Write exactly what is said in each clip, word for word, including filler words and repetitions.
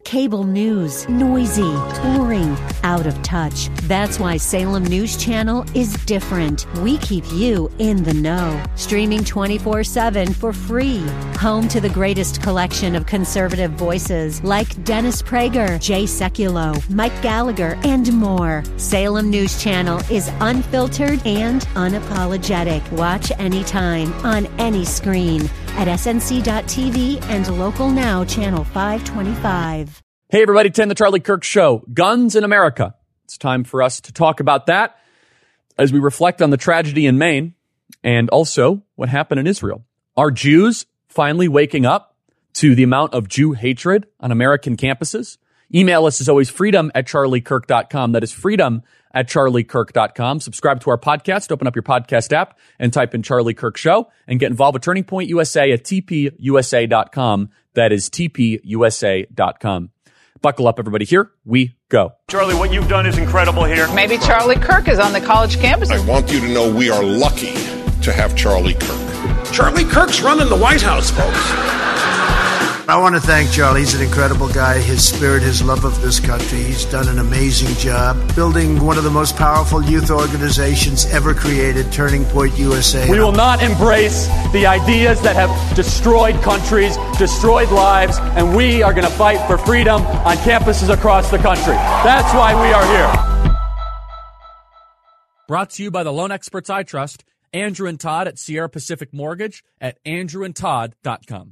Cable news, noisy, boring, out of touch. That's why Salem News Channel is different. We keep you in the know. Streaming twenty-four seven for free. Home to the greatest collection of conservative voices like Dennis Prager, Jay Sekulow, Mike Gallagher, and more. Salem News Channel is unfiltered and unapologetic. Watch anytime, on any screen, at S N C dot T V and Local Now Channel five twenty-five. Hey everybody, ten The Charlie Kirk Show. Guns in America. It's time for us to talk about that as we reflect on the tragedy in Maine and also what happened in Israel. Are Jews finally waking up to the amount of Jew hatred on American campuses? Email us as always, freedom at charlie kirk dot com. That is freedom at charlie kirk dot com. Subscribe to our podcast. Open up your podcast app and type in Charlie Kirk Show and get involved with Turning Point U S A at t p u s a dot com. That is t p u s a dot com. Buckle up, everybody. Here we go. Charlie, what you've done is incredible here. Maybe Charlie Kirk is on the college campus. I want you to know we are lucky to have Charlie Kirk. Charlie Kirk's running the White House, folks. I want to thank Charlie. He's an incredible guy. His spirit, his love of this country. He's done an amazing job building one of the most powerful youth organizations ever created, Turning Point U S A. We will not embrace the ideas that have destroyed countries, destroyed lives, and we are going to fight for freedom on campuses across the country. That's why we are here. Brought to you by the loan experts I trust, Andrew and Todd at Sierra Pacific Mortgage at andrew and todd dot com.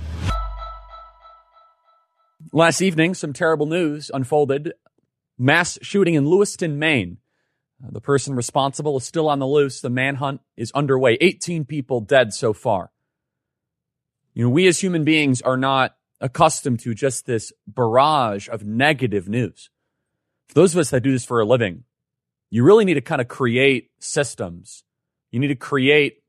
Last evening, some terrible news unfolded. Mass shooting in Lewiston, Maine. Uh, the person responsible is still on the loose. The manhunt is underway. eighteen people dead so far. You know, we as human beings are not accustomed to just this barrage of negative news. For those of us that do this for a living, you really need to kind of create systems. You need to create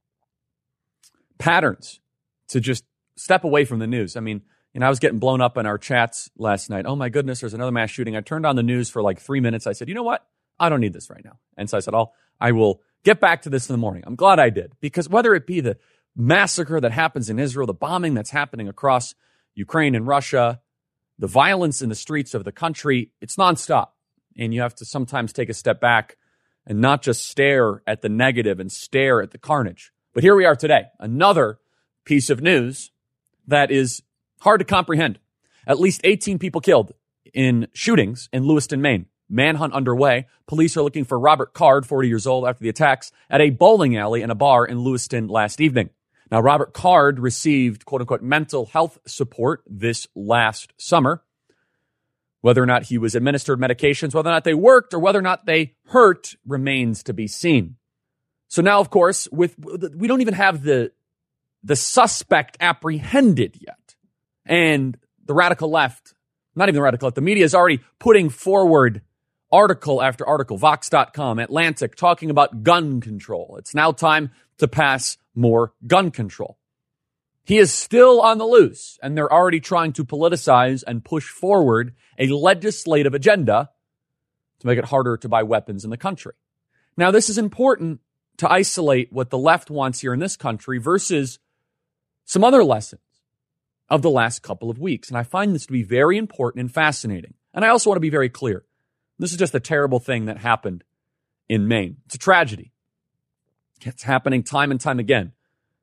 patterns to just step away from the news. I mean, You know, I was getting blown up in our chats last night. Oh, my goodness, there's another mass shooting. I turned on the news for like three minutes. I said, you know what? I don't need this right now. And so I said, I'll, I will get back to this in the morning. I'm glad I did. Because whether it be the massacre that happens in Israel, the bombing that's happening across Ukraine and Russia, the violence in the streets of the country, it's nonstop. And you have to sometimes take a step back and not just stare at the negative and stare at the carnage. But here we are today. Another piece of news that is hard to comprehend. At least eighteen people killed in shootings in Lewiston, Maine. Manhunt underway. Police are looking for Robert Card, forty years old, after the attacks at a bowling alley and a bar in Lewiston last evening. Now, Robert Card received, quote-unquote, mental health support this last summer. Whether or not he was administered medications, whether or not they worked, or whether or not they hurt remains to be seen. So now, of course, with we don't even have the the suspect apprehended yet. And the radical left, not even the radical left, the media is already putting forward article after article, Vox dot com, Atlantic, talking about gun control. It's now time to pass more gun control. He is still on the loose, and they're already trying to politicize and push forward a legislative agenda to make it harder to buy weapons in the country. Now, this is important to isolate what the left wants here in this country versus some other lessons of the last couple of weeks. And I find this to be very important and fascinating. And I also want to be very clear. This is just a terrible thing that happened in Maine. It's a tragedy. It's happening time and time again.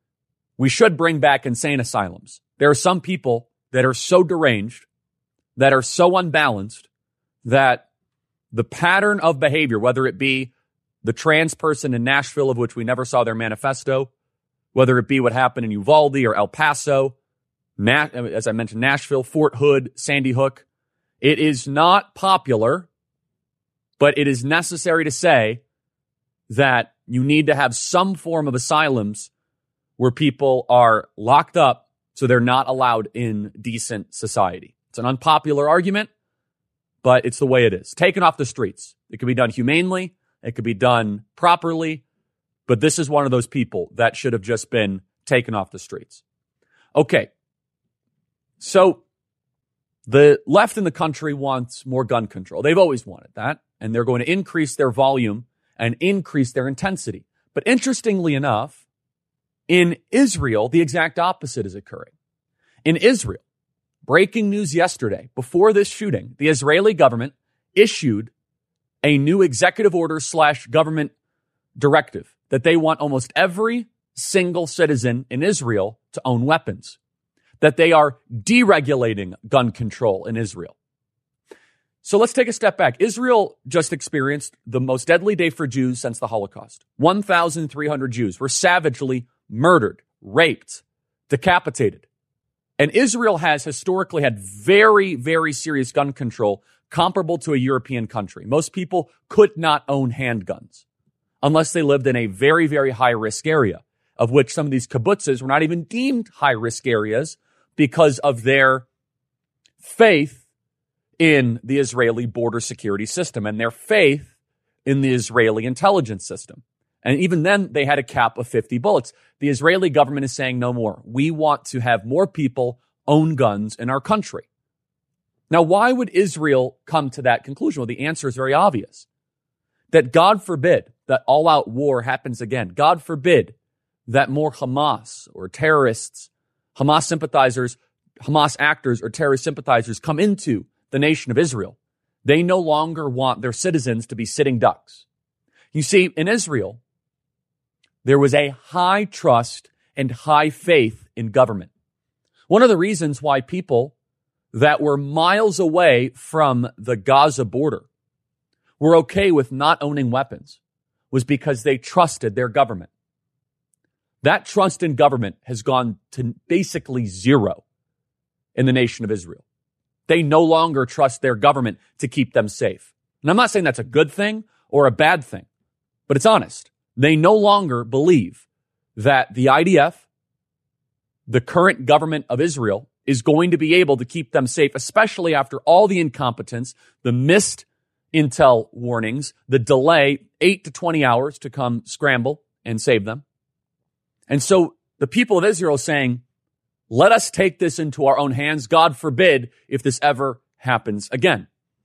We should bring back insane asylums. There are some people that are so deranged, that are so unbalanced, that the pattern of behavior, whether it be the trans person in Nashville, of which we never saw their manifesto, whether it be what happened in Uvalde or El Paso, as I mentioned, Nashville, Fort Hood, Sandy Hook. It is not popular, but it is necessary to say that you need to have some form of asylums where people are locked up so they're not allowed in decent society. It's an unpopular argument, but it's the way it is. Taken off the streets. It can be done humanely. It could be done properly. But this is one of those people that should have just been taken off the streets. Okay. So the left in the country wants more gun control. They've always wanted that, and they're going to increase their volume and increase their intensity. But interestingly enough, in Israel, the exact opposite is occurring. In Israel, breaking news yesterday, before this shooting, the Israeli government issued a new executive order slash government directive that they want almost every single citizen in Israel to own weapons, that they are deregulating gun control in Israel. So let's take a step back. Israel just experienced the most deadly day for Jews since the Holocaust. one thousand three hundred Jews were savagely murdered, raped, decapitated. And Israel has historically had very, very serious gun control comparable to a European country. Most people could not own handguns unless they lived in a very, very high-risk area, of which some of these kibbutzes were not even deemed high-risk areas because of their faith in the Israeli border security system and their faith in the Israeli intelligence system. And even then, they had a cap of fifty bullets. The Israeli government is saying no more. We want to have more people own guns in our country. Now, why would Israel come to that conclusion? Well, the answer is very obvious. That God forbid that all-out war happens again. God forbid that more Hamas or terrorists, Hamas sympathizers, Hamas actors or terrorist sympathizers come into the nation of Israel. They no longer want their citizens to be sitting ducks. You see, in Israel, there was a high trust and high faith in government. One of the reasons why people that were miles away from the Gaza border were okay with not owning weapons was because they trusted their government. That trust in government has gone to basically zero in the nation of Israel. They no longer trust their government to keep them safe. And I'm not saying that's a good thing or a bad thing, but it's honest. They no longer believe that the I D F, the current government of Israel, is going to be able to keep them safe, especially after all the incompetence, the missed intel warnings, the delay, eight to twenty hours to come scramble and save them. And so the people of Israel are saying, let us take this into our own hands. God forbid if this ever happens again.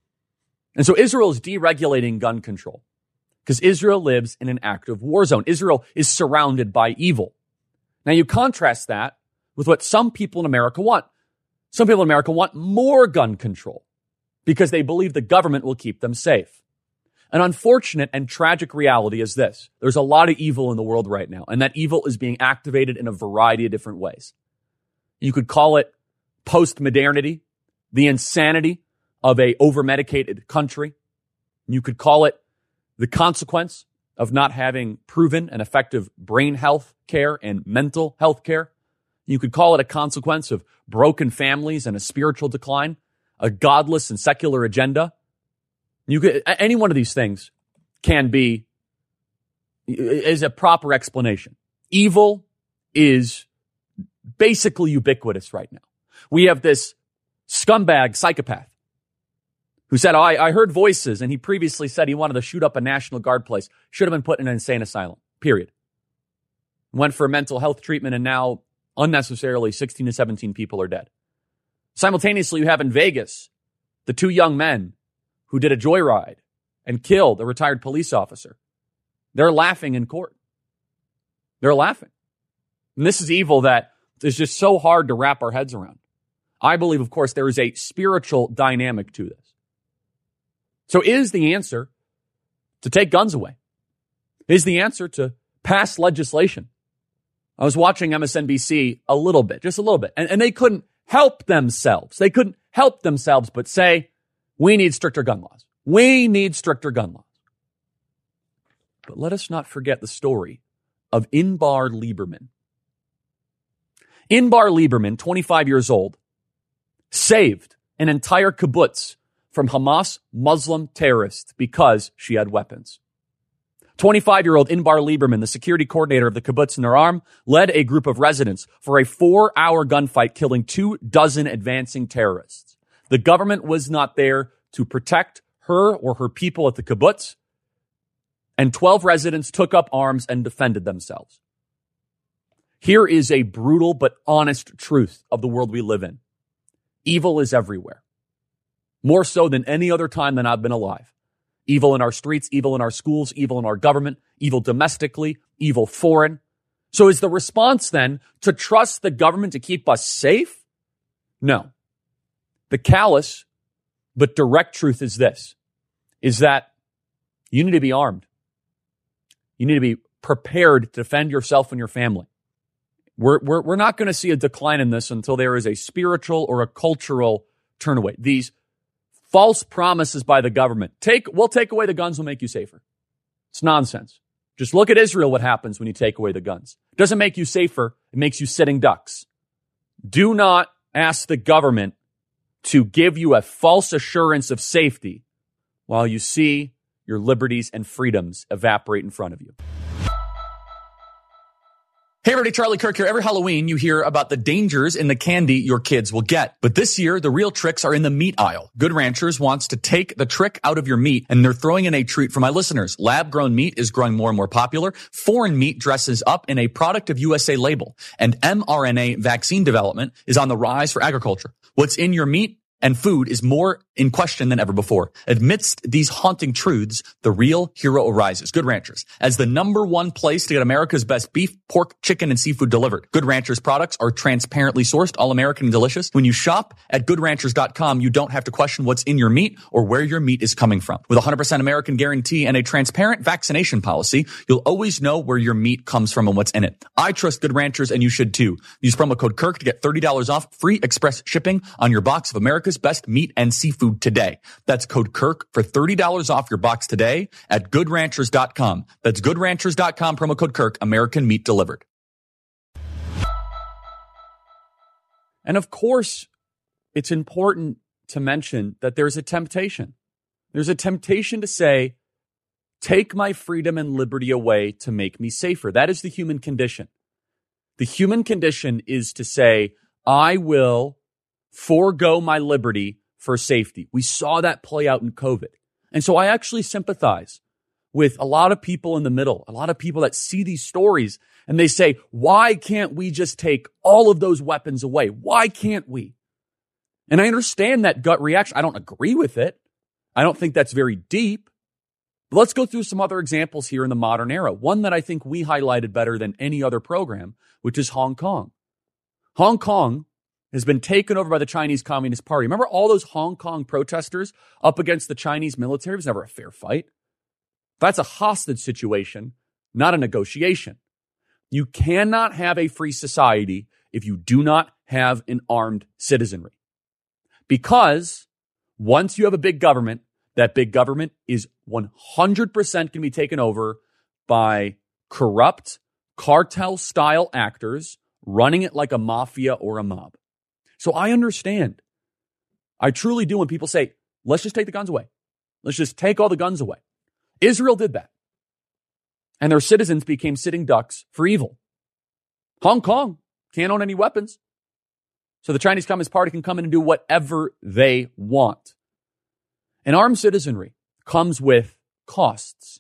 And so Israel is deregulating gun control because Israel lives in an active war zone. Israel is surrounded by evil. Now you contrast that with what some people in America want. Some people in America want more gun control because they believe the government will keep them safe. An unfortunate and tragic reality is this. There's a lot of evil in the world right now, and that evil is being activated in a variety of different ways. You could call it post-modernity, the insanity of a over-medicated country. You could call it the consequence of not having proven and effective brain health care and mental health care. You could call it a consequence of broken families and a spiritual decline, a godless and secular agenda. You could, any one of these things can be, is a proper explanation. Evil is basically ubiquitous right now. We have this scumbag psychopath who said, oh, I, I heard voices, and he previously said he wanted to shoot up a National Guard place. Should have been put in an insane asylum, period. Went for mental health treatment, and now unnecessarily sixteen to seventeen people are dead. Simultaneously, you have in Vegas the two young men who did a joyride and killed a retired police officer. They're laughing in court. They're laughing. And this is evil that is just so hard to wrap our heads around. I believe, of course, there is a spiritual dynamic to this. So is the answer to take guns away? Is the answer to pass legislation? I was watching M S N B C a little bit, just a little bit, and, and they couldn't help themselves. They couldn't help themselves but say, we need stricter gun laws. We need stricter gun laws. But let us not forget the story of Inbar Lieberman. Inbar Lieberman, twenty-five years old, saved an entire kibbutz from Hamas Muslim terrorists because she had weapons. twenty-five-year-old Inbar Lieberman, the security coordinator of the kibbutz Nir Am, led a group of residents for a four-hour gunfight, killing two dozen advancing terrorists. The government was not there to protect her or her people at the kibbutz, and twelve residents took up arms and defended themselves. Here is a brutal but honest truth of the world we live in. Evil is everywhere. More so than any other time that I've been alive. Evil in our streets, evil in our schools, evil in our government, evil domestically, evil foreign. So is the response then to trust the government to keep us safe? No. The callous but direct truth is this, is that you need to be armed. You need to be prepared to defend yourself and your family. We're, we're, we're not going to see a decline in this until there is a spiritual or a cultural turnaway. These false promises by the government, take, we'll take away the guns, will make you safer. It's nonsense. Just look at Israel, what happens when you take away the guns. It doesn't make you safer. It makes you sitting ducks. Do not ask the government to give you a false assurance of safety while you see your liberties and freedoms evaporate in front of you. Hey everybody, Charlie Kirk here. Every Halloween you hear about the dangers in the candy your kids will get. But this year, the real tricks are in the meat aisle. Good Ranchers wants to take the trick out of your meat, and they're throwing in a treat for my listeners. Lab-grown meat is growing more and more popular. Foreign meat dresses up in a product of U S A label. And mRNA vaccine development is on the rise for agriculture. What's in your meat and food is more in question than ever before. Amidst these haunting truths, the real hero arises. Good Ranchers, as the number one place to get America's best beef, pork, chicken, and seafood delivered. Good Ranchers products are transparently sourced, all American and delicious. When you shop at good ranchers dot com, you don't have to question what's in your meat or where your meat is coming from. With a one hundred percent American guarantee and a transparent vaccination policy, you'll always know where your meat comes from and what's in it. I trust Good Ranchers, and you should too. Use promo code Kirk to get thirty dollars off free express shipping on your box of America's best meat and seafood today. That's code Kirk for thirty dollars off your box today at good ranchers dot com. That's good ranchers dot com, promo code Kirk, American meat delivered. And of course, it's important to mention that there's a temptation. There's a temptation to say, take my freedom and liberty away to make me safer. That is the human condition. The human condition is to say, I will forego my liberty for safety. We saw that play out in COVID. And so I actually sympathize with a lot of people in the middle, a lot of people that see these stories and they say, why can't we just take all of those weapons away? Why can't we? And I understand that gut reaction. I don't agree with it. I don't think that's very deep. But let's go through some other examples here in the modern era. One that I think we highlighted better than any other program, which is Hong Kong. Hong Kong has been taken over by the Chinese Communist Party. Remember all those Hong Kong protesters up against the Chinese military? It was never a fair fight. That's a hostage situation, not a negotiation. You cannot have a free society if you do not have an armed citizenry. Because once you have a big government, that big government is one hundred percent going to be taken over by corrupt, cartel-style actors running it like a mafia or a mob. So I understand. I truly do when people say, let's just take the guns away. Let's just take all the guns away. Israel did that. And their citizens became sitting ducks for evil. Hong Kong can't own any weapons. So the Chinese Communist Party can come in and do whatever they want. An armed citizenry comes with costs.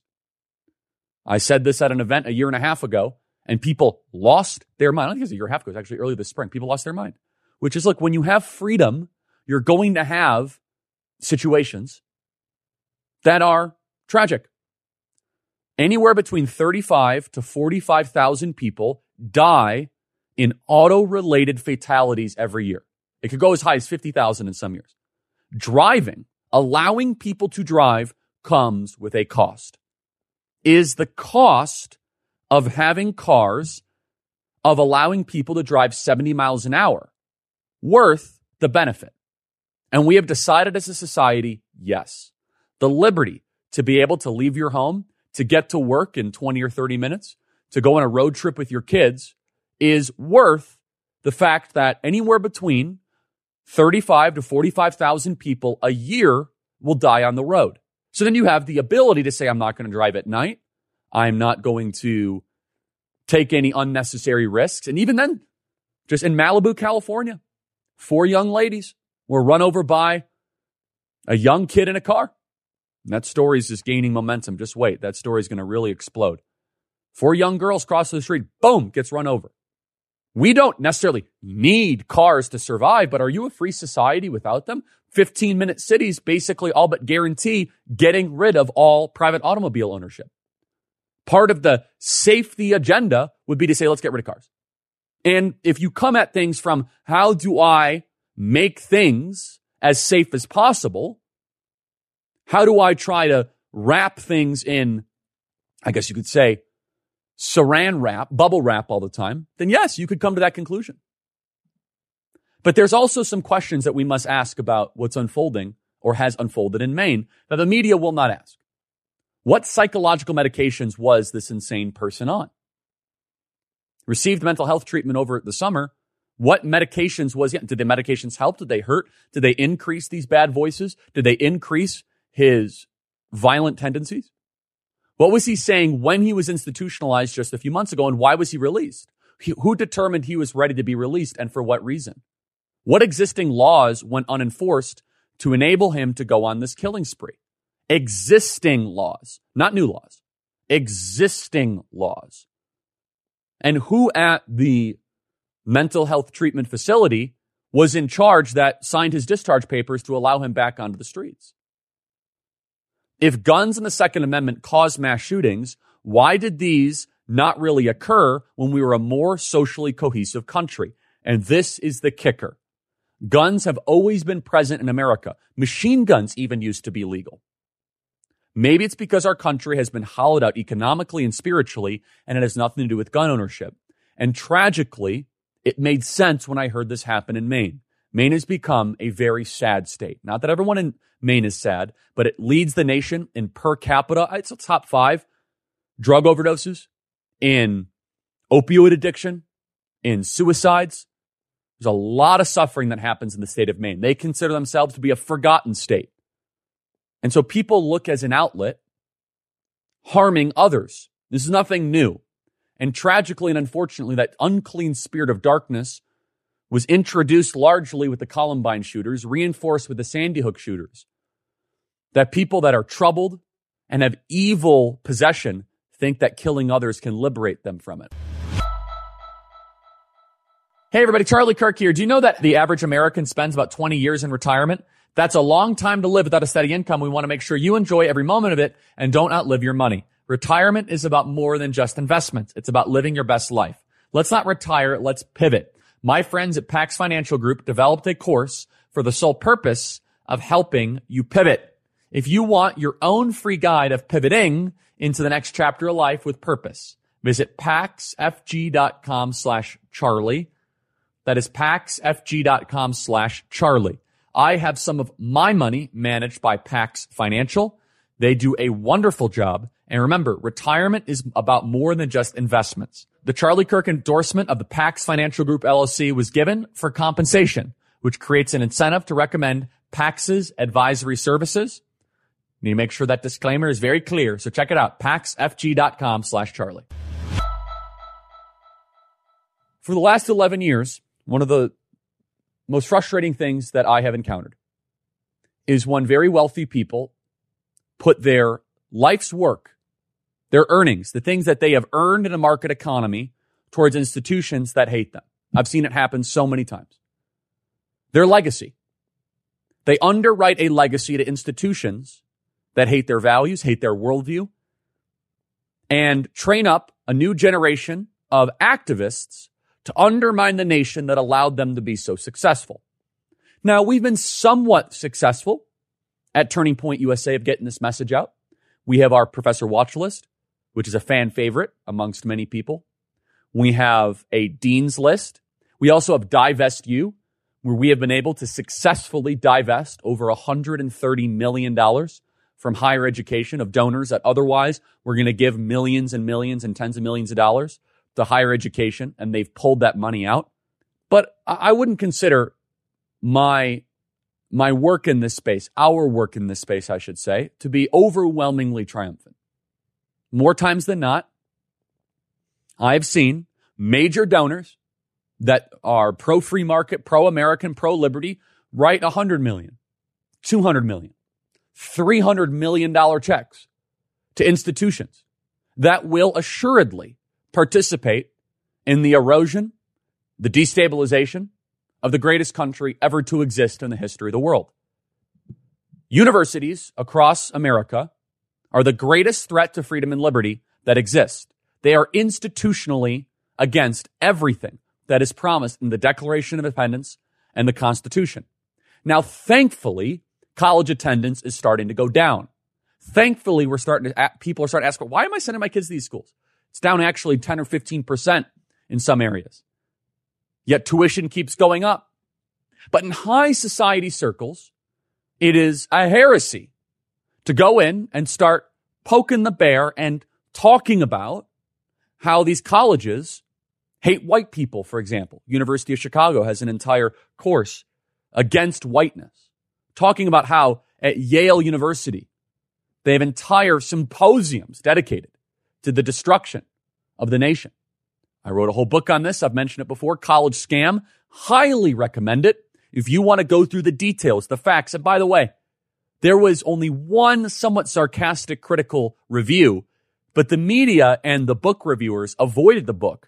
I said this at an event a year and a half ago, and people lost their mind. I don't think it was a year and a half ago. It was actually earlier this spring. People lost their mind. Which is, look, when you have freedom, you're going to have situations that are tragic. Anywhere between thirty-five to forty-five thousand people die in auto-related fatalities every year. It could go as high as fifty thousand in some years. Driving, allowing people to drive, comes with a cost. Is the cost of having cars, of allowing people to drive seventy miles an hour, worth the benefit? And we have decided as a society, yes. The liberty to be able to leave your home, to get to work in twenty or thirty minutes, to go on a road trip with your kids, is worth the fact that anywhere between thirty-five to forty-five thousand people a year will die on the road. So then you have the ability to say, I'm not going to drive at night. I'm not going to take any unnecessary risks. And even then, just in Malibu, California, four young ladies were run over by a young kid in a car. And that story is just gaining momentum. Just wait. That story is going to really explode. Four young girls cross the street. Boom, gets run over. We don't necessarily need cars to survive, but are you a free society without them? fifteen-minute cities basically all but guarantee getting rid of all private automobile ownership. Part of the safety agenda would be to say, let's get rid of cars. And if you come at things from how do I make things as safe as possible, how do I try to wrap things in, I guess you could say, saran wrap, bubble wrap all the time, then yes, you could come to that conclusion. But there's also some questions that we must ask about what's unfolding or has unfolded in Maine that the media will not ask. What psychological medications was this insane person on? Received mental health treatment over the summer. What medications was he on? Did the medications help? Did they hurt? Did they increase these bad voices? Did they increase his violent tendencies? What was he saying when he was institutionalized just a few months ago, and why was he released? He, who determined he was ready to be released, and for what reason? What existing laws went unenforced to enable him to go on this killing spree? Existing laws, not new laws. Existing laws. And who at the mental health treatment facility was in charge that signed his discharge papers to allow him back onto the streets? If guns and the Second Amendment cause mass shootings, why did these not really occur when we were a more socially cohesive country? And this is the kicker. Guns have always been present in America. Machine guns even used to be legal. Maybe it's because our country has been hollowed out economically and spiritually, and it has nothing to do with gun ownership. And tragically, it made sense when I heard this happen in Maine. Maine has become a very sad state. Not that everyone in Maine is sad, but it leads the nation in per capita. It's a top five drug overdoses, in opioid addiction, in suicides. There's a lot of suffering that happens in the state of Maine. They consider themselves to be a forgotten state. And so people look as an outlet, harming others. This is nothing new. And tragically and unfortunately, that unclean spirit of darkness was introduced largely with the Columbine shooters, reinforced with the Sandy Hook shooters. That people that are troubled and have evil possession think that killing others can liberate them from it. Hey everybody, Charlie Kirk here. Do you know that the average American spends about twenty years in retirement? That's a long time to live without a steady income. We want to make sure you enjoy every moment of it and don't outlive your money. Retirement is about more than just investments. It's about living your best life. Let's not retire. Let's pivot. My friends at Pax Financial Group developed a course for the sole purpose of helping you pivot. If you want your own free guide of pivoting into the next chapter of life with purpose, visit paxfg.com slash Charlie. That is paxfg.com slash Charlie. I have some of my money managed by Pax Financial. They do a wonderful job. And remember, retirement is about more than just investments. The Charlie Kirk endorsement of the Pax Financial Group L L C was given for compensation, which creates an incentive to recommend Pax's advisory services. You need to make sure that disclaimer is very clear. So check it out, paxfg.com slash Charlie. For the last eleven years, one of the most frustrating things that I have encountered is when very wealthy people put their life's work, their earnings, the things that they have earned in a market economy, towards institutions that hate them. I've seen it happen so many times. Their legacy. They underwrite a legacy to institutions that hate their values, hate their worldview, and train up a new generation of activists to undermine the nation that allowed them to be so successful. Now, we've been somewhat successful at Turning Point U S A of getting this message out. We have our Professor Watch List, which is a fan favorite amongst many people. We have a Dean's List. We also have Divest You, where we have been able to successfully divest over one hundred thirty million dollars from higher education of donors that otherwise were going to give millions and millions and tens of millions of dollars to higher education, and they've pulled that money out. But I wouldn't consider my my work in this space, our work in this space, I should say, to be overwhelmingly triumphant. More times than not, I've seen major donors that are pro-free market, pro-American, pro-liberty write one hundred million dollars, two hundred million dollars, three hundred million dollars checks to institutions that will assuredly participate in the erosion, the destabilization of the greatest country ever to exist in the history of the world. Universities across America are the greatest threat to freedom and liberty that exist. They are institutionally against everything that is promised in the Declaration of Independence and the Constitution. Now, thankfully, college attendance is starting to go down. Thankfully, we're starting to, people are starting to ask, why am I sending my kids to these schools? It's down actually ten or fifteen percent in some areas. Yet tuition keeps going up. But in high society circles, it is a heresy to go in and start poking the bear and talking about how these colleges hate white people, for example. University of Chicago has an entire course against whiteness, talking about how at Yale University, they have entire symposiums dedicated to the destruction of the nation. I wrote a whole book on this. I've mentioned it before. College Scam. Highly recommend it if you want to go through the details, the facts. And by the way, there was only one somewhat sarcastic critical review, but the media and the book reviewers avoided the book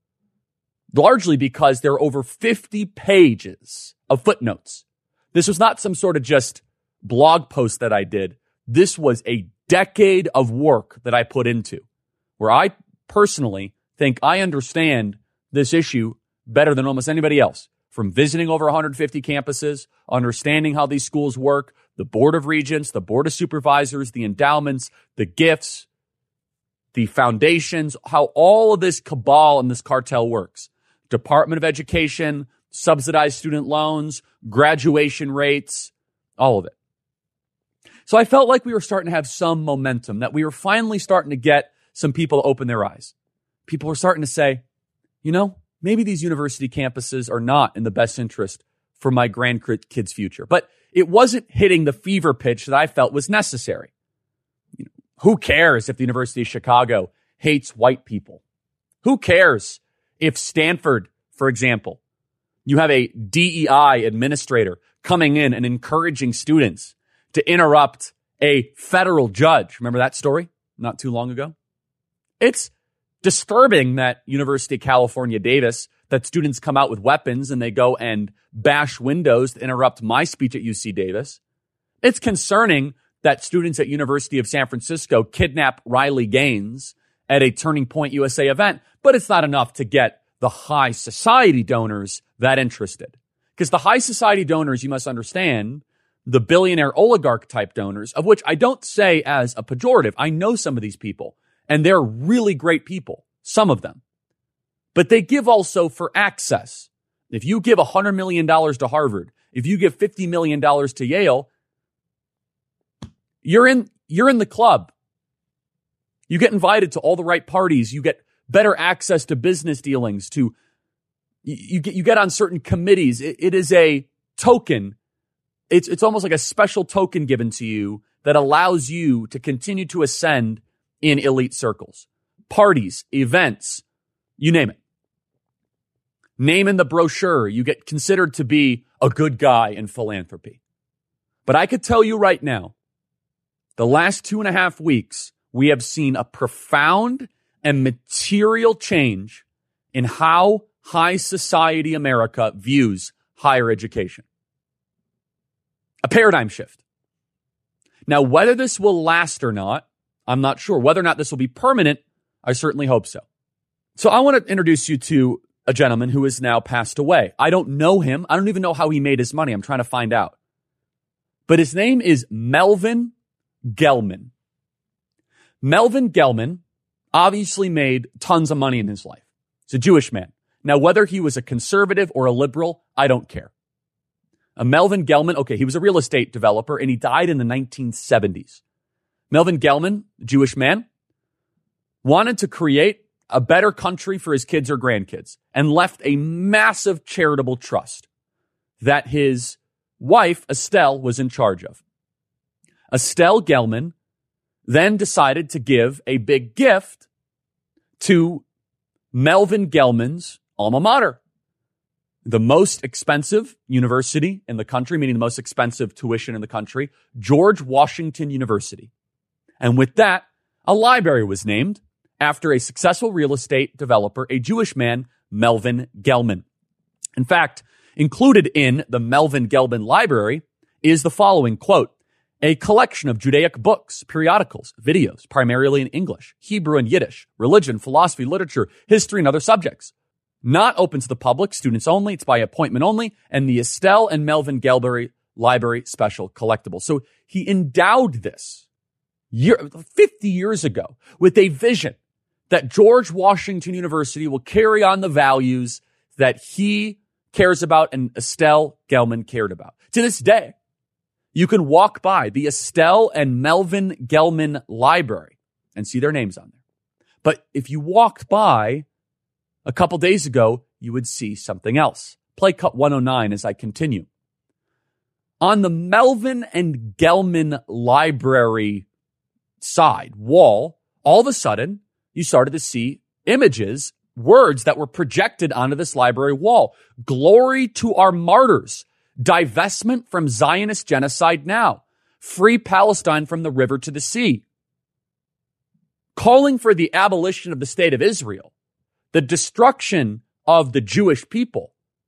largely because there are over fifty pages of footnotes. This was not some sort of just blog post that I did. This was a decade of work that I put into, where I personally think I understand this issue better than almost anybody else. From visiting over one hundred fifty campuses, understanding how these schools work, the Board of Regents, the Board of Supervisors, the endowments, the gifts, the foundations, how all of this cabal and this cartel works. Department of Education, subsidized student loans, graduation rates, all of it. So I felt like we were starting to have some momentum, that we were finally starting to get some people to open their eyes. People were starting to say, you know, maybe these university campuses are not in the best interest for my grandkids' future. But it wasn't hitting the fever pitch that I felt was necessary. You know, who cares if the University of Chicago hates white people? Who cares if Stanford, for example, you have a D E I administrator coming in and encouraging students to interrupt a federal judge? Remember that story not too long ago? It's disturbing that University of California, Davis, that students come out with weapons and they go and bash windows to interrupt my speech at U C Davis. It's concerning that students at University of San Francisco kidnap Riley Gaines at a Turning Point U S A event, but it's not enough to get the high society donors that interested. Because the high society donors, you must understand, the billionaire oligarch type donors, of which I don't say as a pejorative. I know some of these people, and they're really great people, some of them. But they give also for access. If you give one hundred million dollars to Harvard, if you give fifty million dollars to Yale, you're in, you're in the club. You get invited to all the right parties. You get better access to business dealings, to, you get, you get on certain committees. It, it is a token. It's, it's almost like a special token given to you that allows you to continue to ascend in elite circles. Parties, events, you name it. Name in the brochure, you get considered to be a good guy in philanthropy. But I could tell you right now, the last two and a half weeks, we have seen a profound and material change in how high society America views higher education. A paradigm shift. Now, whether this will last or not, I'm not sure. Whether or not this will be permanent, I certainly hope so. So I want to introduce you to a gentleman who has now passed away. I don't know him. I don't even know how he made his money. I'm trying to find out. But his name is Melvin Gelman. Melvin Gelman obviously made tons of money in his life. He's a Jewish man. Now, whether he was a conservative or a liberal, I don't care. A Melvin Gelman, okay, he was a real estate developer, and he died in the nineteen seventies. Melvin Gelman, Jewish man, wanted to create a better country for his kids or grandkids and left a massive charitable trust that his wife, Estelle, was in charge of. Estelle Gelman then decided to give a big gift to Melvin Gelman's alma mater, the most expensive university in the country, meaning the most expensive tuition in the country, George Washington University. And with that, a library was named after a successful real estate developer, a Jewish man, Melvin Gelman. In fact, included in the Melvin Gelman Library is the following quote: a collection of Judaic books, periodicals, videos, primarily in English, Hebrew and Yiddish, religion, philosophy, literature, history, and other subjects. Not open to the public, students only. It's by appointment only. And the Estelle and Melvin Gelberry Library Special Collectible. So he endowed this year, fifty years ago with a vision that George Washington University will carry on the values that he cares about and Estelle Gelman cared about. To this day, you can walk by the Estelle and Melvin Gelman Library and see their names on there. But if you walked by a couple days ago, you would see something else. Play cut one oh nine as I continue. On the Melvin and Gelman Library side wall, all of a sudden, you started to see images, words that were projected onto this library wall. Glory to our martyrs. Divestment from Zionist genocide now. Free Palestine from the river to the sea. Calling for the abolition of the state of Israel. The destruction of the Jewish people.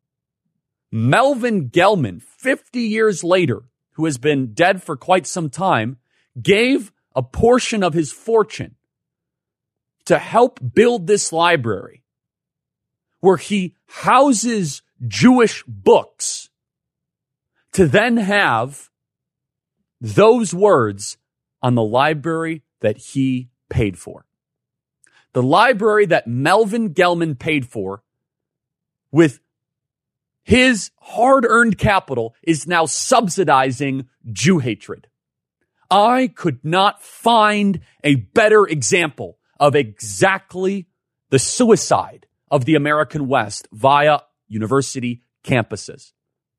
Melvin Gelman, fifty years later, who has been dead for quite some time, gave a portion of his fortune to help build this library where he houses Jewish books to then have those words on the library that he paid for. The library that Melvin Gelman paid for with his hard-earned capital is now subsidizing Jew hatred. I could not find a better example of exactly the suicide of the American West via university campuses.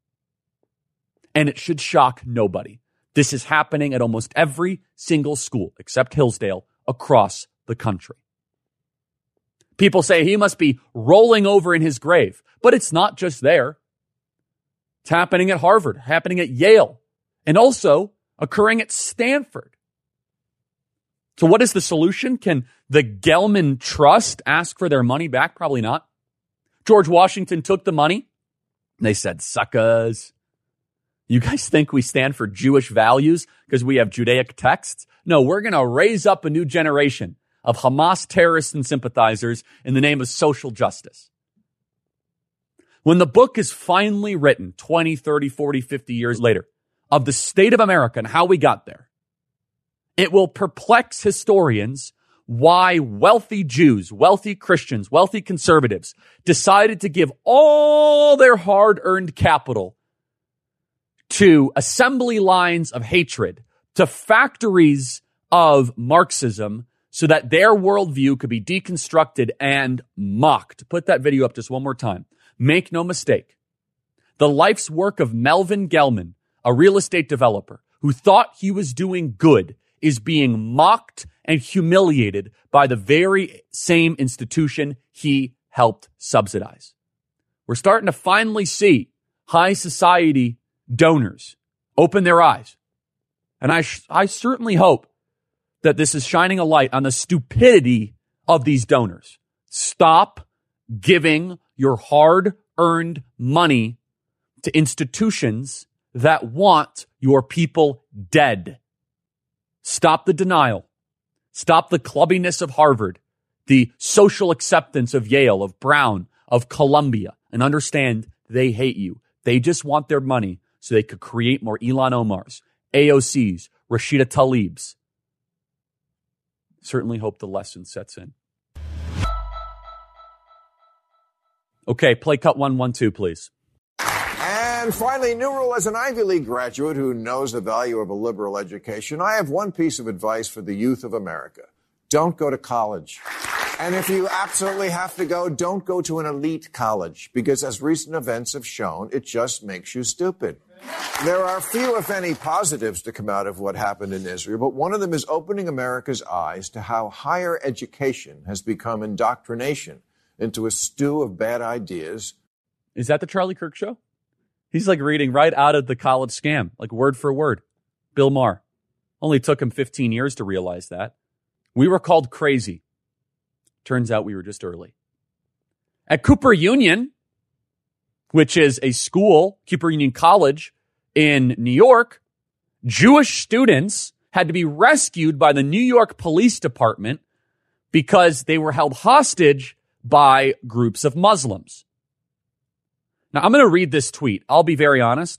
And it should shock nobody. This is happening at almost every single school, except Hillsdale, across the country. People say he must be rolling over in his grave, but it's not just there. It's happening at Harvard, happening at Yale, and also occurring at Stanford. So what is the solution? Can the Gelman Trust ask for their money back? Probably not. George Washington took the money. They said, suckers. You guys think we stand for Jewish values because we have Judaic texts? No, we're going to raise up a new generation of Hamas terrorists and sympathizers in the name of social justice. When the book is finally written twenty, thirty, forty, fifty years later of the state of America and how we got there, it will perplex historians why wealthy Jews, wealthy Christians, wealthy conservatives decided to give all their hard-earned capital to assembly lines of hatred, to factories of Marxism, so that their worldview could be deconstructed and mocked. Put that video up just one more time. Make no mistake. The life's work of Melvin Gelman, a real estate developer who thought he was doing good, is being mocked and humiliated by the very same institution he helped subsidize. We're starting to finally see high society donors open their eyes. And I, sh- I certainly hope that this is shining a light on the stupidity of these donors. Stop giving your hard-earned money to institutions that want your people dead. Stop the denial. Stop the clubbiness of Harvard, the social acceptance of Yale, of Brown, of Columbia, and understand they hate you. They just want their money so they could create more Ilhan Omars, A O Cs, Rashida Tlaibs. Certainly hope the lesson sets in. Okay, play cut one one two, please. And finally, new rule as an Ivy League graduate who knows the value of a liberal education, I have one piece of advice for the youth of America. Don't go to college. And if you absolutely have to go, don't go to an elite college, because as recent events have shown, it just makes you stupid. There are few, if any, positives to come out of what happened in Israel, but one of them is opening America's eyes to how higher education has become indoctrination into a stew of bad ideas. Is that the Charlie Kirk Show? He's like reading right out of the college scam, like word for word. Bill Maher. Only took him fifteen years to realize that. We were called crazy. Turns out we were just early. At Cooper Union, which is a school, Cooper Union College in New York, Jewish students had to be rescued by the New York Police Department because they were held hostage by groups of Muslims. Now, I'm going to read this tweet. I'll be very honest.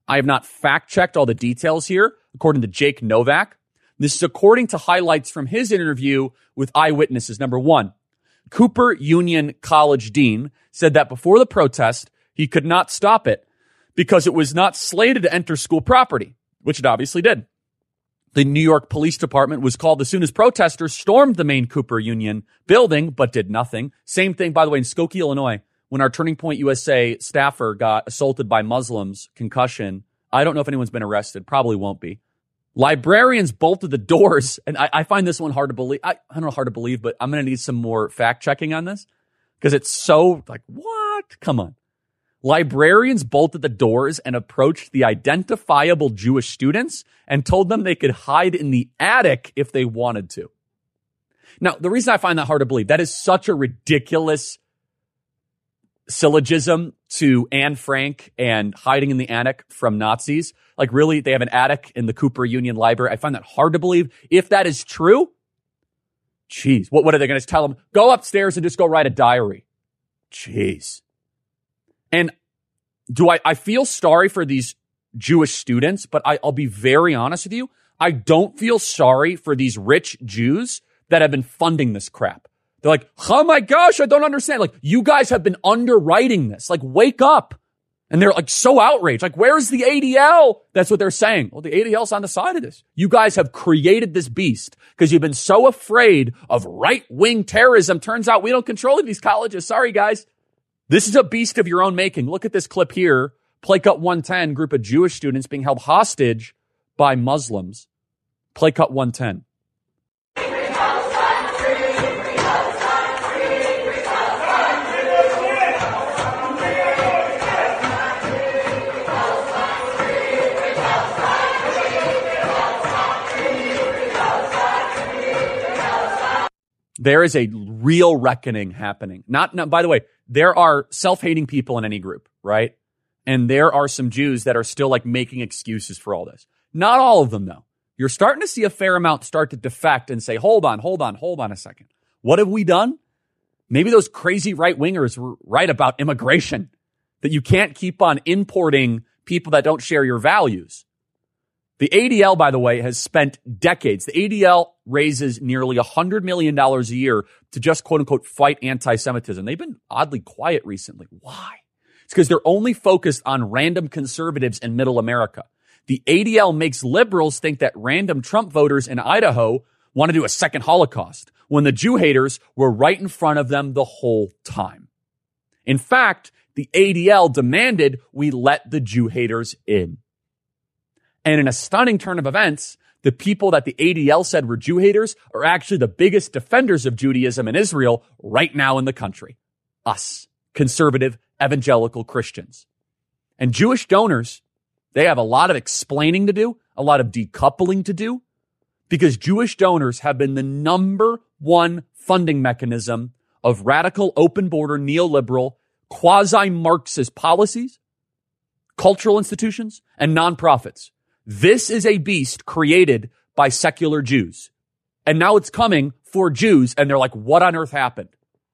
I have not fact-checked all the details here, according to Jake Novak. This is according to highlights from his interview with eyewitnesses. Number one, Cooper Union College Dean said that before the protest, he could not stop it because it was not slated to enter school property, which it obviously did. The New York Police Department was called as soon as protesters stormed the main Cooper Union building, but did nothing. Same thing, by the way, in Skokie, Illinois, when our Turning Point U S A staffer got assaulted by Muslims, concussion. I don't know if anyone's been arrested. Probably won't be. Librarians bolted the doors, and I, I find this one hard to believe. I, I don't know hard to believe, but I'm going to need some more fact-checking on this because it's so, like, what? Come on. Librarians bolted the doors and approached the identifiable Jewish students and told them they could hide in the attic if they wanted to. Now, the reason I find that hard to believe, that is such a ridiculous syllogism to Anne Frank and hiding in the attic from Nazis. Like, really, they have an attic in the Cooper Union Library. I find that hard to believe. If that is true, jeez, what, what are they going to tell them? Go upstairs and just go write a diary. Jeez. And do I, I feel sorry for these Jewish students, but I, I'll be very honest with you. I don't feel sorry for these rich Jews that have been funding this crap. They're like, oh my gosh, I don't understand. Like, you guys have been underwriting this. Like, wake up. And they're like so outraged. Like, where's the A D L? That's what they're saying. Well, the A D L's on the side of this. You guys have created this beast because you've been so afraid of right-wing terrorism. Turns out we don't control these colleges. Sorry, guys. This is a beast of your own making. Look at this clip here. Play Cut one ten, group of Jewish students being held hostage by Muslims. Play Cut one ten. There is a real reckoning happening. Not, not, by the way, there are self-hating people in any group, right? And there are some Jews that are still like making excuses for all this. Not all of them, though. You're starting to see a fair amount start to defect and say, hold on, hold on, hold on a second. What have we done? Maybe those crazy right-wingers were right about immigration, that you can't keep on importing people that don't share your values. The A D L, by the way, has spent decades. The A D L raises nearly one hundred million dollars a year to just, quote unquote, fight anti-Semitism. They've been oddly quiet recently. Why? It's because they're only focused on random conservatives in middle America. The A D L makes liberals think that random Trump voters in Idaho want to do a second Holocaust when the Jew haters were right in front of them the whole time. In fact, the A D L demanded we let the Jew haters in. And in a stunning turn of events, the people that the A D L said were Jew haters are actually the biggest defenders of Judaism in Israel right now in the country. Us, conservative, evangelical Christians. And Jewish donors, they have a lot of explaining to do, a lot of decoupling to do, because Jewish donors have been the number one funding mechanism of radical, open border, neoliberal, quasi-Marxist policies, cultural institutions, and nonprofits. This is a beast created by secular Jews. And now it's coming for Jews, and they're like, what on earth happened?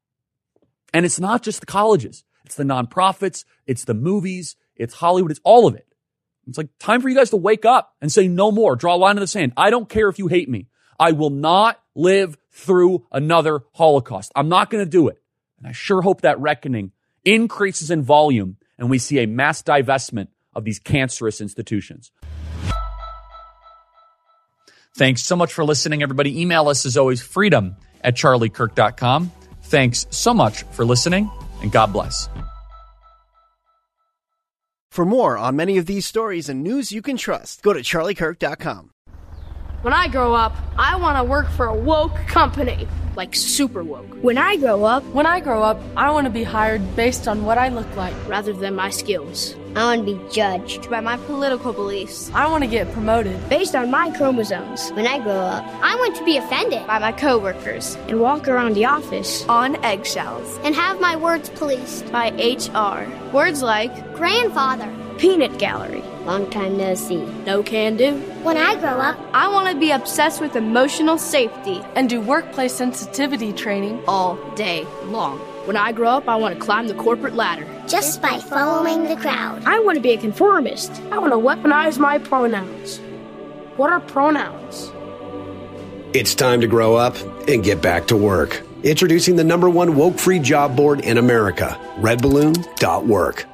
And it's not just the colleges. It's the nonprofits. It's the movies. It's Hollywood. It's all of it. It's like time for you guys to wake up and say no more. Draw a line in the sand. I don't care if you hate me. I will not live through another Holocaust. I'm not going to do it. And I sure hope that reckoning increases in volume and we see a mass divestment of these cancerous institutions. Thanks so much for listening, everybody. Email us, as always, freedom at charlie kirk dot com. Thanks so much for listening, and God bless. For more on many of these stories and news you can trust, go to charlie kirk dot com. When I grow up, I want to work for a woke company, like super woke. When I grow up, when I grow up, I want to be hired based on what I look like, rather than my skills. I want to be judged by my political beliefs. I want to get promoted based on my chromosomes. When I grow up, I want to be offended by my coworkers and walk around the office on eggshells and have my words policed by H R. Words like grandfather, peanut gallery, long time no see, no can do. When I grow up, I want to be obsessed with emotional safety and do workplace sensitivity training all day long. When I grow up, I want to climb the corporate ladder. Just by following the crowd. I want to be a conformist. I want to weaponize my pronouns. What are pronouns? It's time to grow up and get back to work. Introducing the number one woke-free job board in America, red balloon dot work.